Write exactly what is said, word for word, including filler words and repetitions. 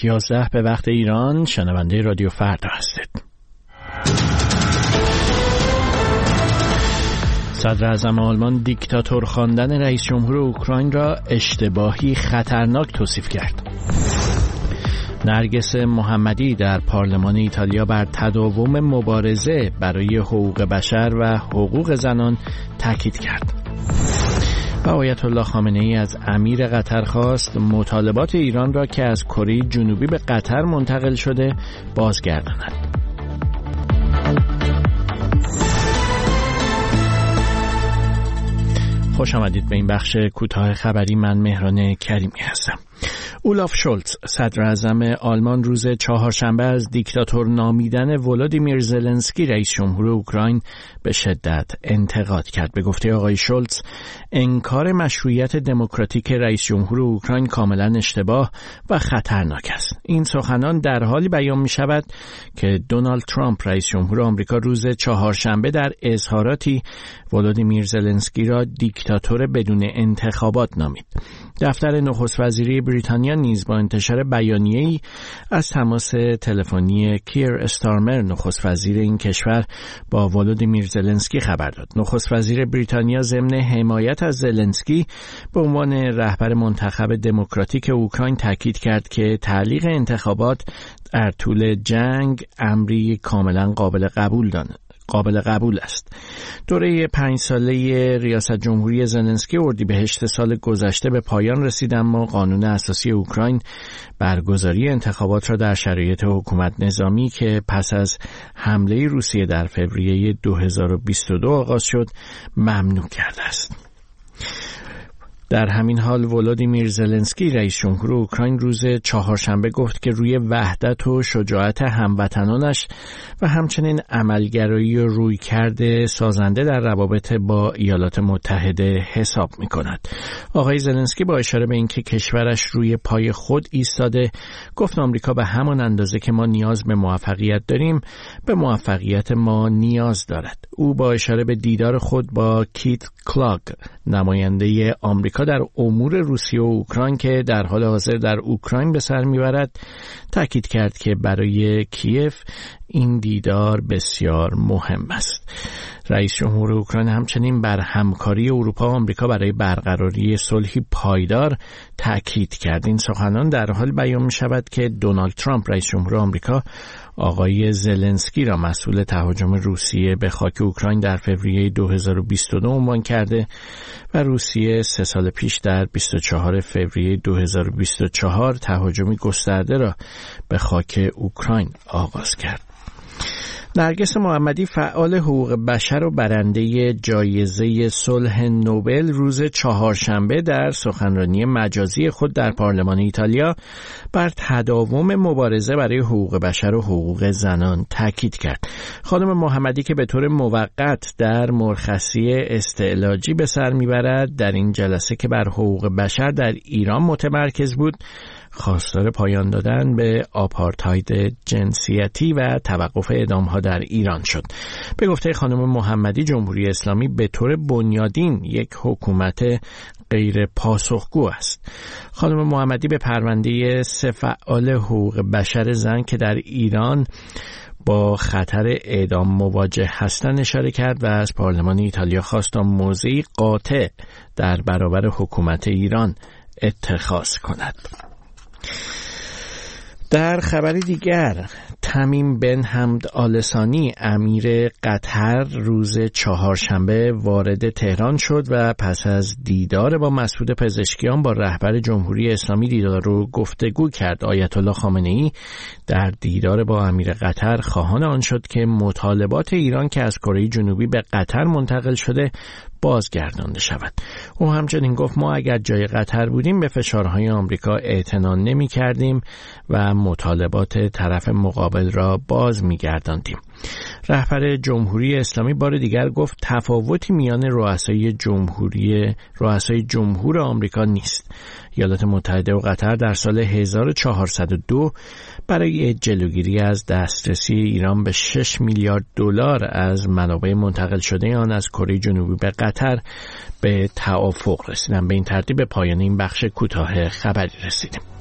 ساعت یازده به وقت ایران شنونده رادیو فردا هستید. صدر اعظم آلمان دیکتاتور خواندن رئیس جمهور اوکراین را اشتباهی خطرناک توصیف کرد. نرگس محمدی در پارلمان ایتالیا بر تداوم مبارزه برای حقوق بشر و حقوق زنان تاکید کرد. و آیت الله خامنه ای از امیر قطر خواست مطالبات ایران را که از کره جنوبی به قطر منتقل شده بازگرداند. خوش آمدید به این بخش کوتاه خبری. من مهران کریمی هستم. اولاف شولتز صدر اعظم آلمان روز چهارشنبه از دیکتاتور نامیدن ولادیمیر زلنسکی رئیس جمهور اوکراین به شدت انتقاد کرد. به گفته آقای شولتز انکار مشروعیت دموکراتیک رئیس جمهور اوکراین کاملا اشتباه و خطرناک است. این سخنان در حالی بیان می شود که دونالد ترامپ رئیس جمهور آمریکا روز چهارشنبه در اظهاراتی ولادیمیر زلنسکی را دیکتاتور بدون انتخابات نامید. دفتر نخست وزیری بریتانیا نیز با انتشار بیانیه‌ای از تماس تلفنی کیر استارمر نخست وزیر این کشور با ولادیمیر زلنسکی خبر داد. نخست وزیر بریتانیا ضمن حمایت از زلنسکی به عنوان رهبر منتخب دموکراتیک اوکراین تاکید کرد که تعلیق انتخابات در طول جنگ امری کاملا قابل قبول داند. قابل قبول است. دوره پنج ساله ریاست جمهوری زلنسکی اردیبهشت سال گذشته به پایان رسید، اما قانون اساسی اوکراین برگزاری انتخابات را در شرایط حکومت نظامی که پس از حمله روسیه در فوریه دو هزار و بیست و دو آغاز شد ممنوع کرده است. در همین حال ولادیمیر زلنسکی رئیس جمهور اوکراین روز چهارشنبه گفت که روی وحدت و شجاعت هموطنانش و همچنین عملگرایی و رویکرد سازنده در روابط با ایالات متحده حساب می کند. آقای زلنسکی با اشاره به اینکه کشورش روی پای خود ایستاده گفت آمریکا به همان اندازه که ما نیاز به موفقیت داریم به موفقیت ما نیاز دارد. او با اشاره به دیدار خود با کیت کلاگ نماینده آمریکا در امور روسیه و اوکراین که در حال حاضر در اوکراین به سر میبرد تاکید کرد که برای کیف این دیدار بسیار مهم است. رئیس جمهور اوکراین همچنین بر همکاری اروپا و آمریکا برای برقراری صلحی پایدار تاکید کرد. این سخنان در حال بیان می شود که دونالد ترامپ رئیس جمهور آمریکا آقای زلنسکی را مسئول تهاجم روسیه به خاک اوکراین در فوریه دو هزار و بیست و دو عنوان کرده و روسیه سه سال پیش در بیست و چهارم فوریه دو هزار و بیست و چهار تهاجمی گسترده را به خاک اوکراین آغاز کرد. نرگس محمدی فعال حقوق بشر و برنده جایزه صلح نوبل روز چهارشنبه در سخنرانی مجازی خود در پارلمان ایتالیا بر تداوم مبارزه برای حقوق بشر و حقوق زنان تاکید کرد. خانم محمدی که به طور موقت در مرخصی استعلاجی به سر میبرد در این جلسه که بر حقوق بشر در ایران متمرکز بود خواستار پایان دادن به آپارتاید جنسیتی و توقف اعدام‌ها در ایران شد. به گفته خانم محمدی جمهوری اسلامی به طور بنیادین یک حکومت غیر پاسخگو است. خانم محمدی به پرونده سه فعال حقوق بشر زن که در ایران با خطر اعدام مواجه هستند اشاره کرد و از پارلمان ایتالیا خواست تا موضعی قاطع در برابر حکومت ایران اتخاذ کند. در خبر دیگر تمیم بن حمد آل ثانی امیر قطر روز چهارشنبه وارد تهران شد و پس از دیدار با مسعود پزشکیان با رهبر جمهوری اسلامی دیدار و گفتگو کرد. آیت الله خامنه ای در دیدار با امیر قطر خواهان آن شد که مطالبات ایران که از کره جنوبی به قطر منتقل شده بازگردانده شود. او همچنین گفت ما اگر جای قطر بودیم به فشارهای آمریکا اعتنا نمی کردیم و مطالبات طرف مقابل را باز می گرداندیم. رهبر جمهوری اسلامی بار دیگر گفت تفاوتی میان رؤسای جمهوری رؤسای جمهور آمریکا نیست. ایالات متحده و قطر در سال هزار و چهارصد و دو برای جلوگیری از دسترسی ایران به شش میلیارد دلار از منابع منتقل شده آن از کره جنوبی به قطر به توافق رسیدند. به این ترتیب به پایان این بخش کوتاه خبری رسیدیم.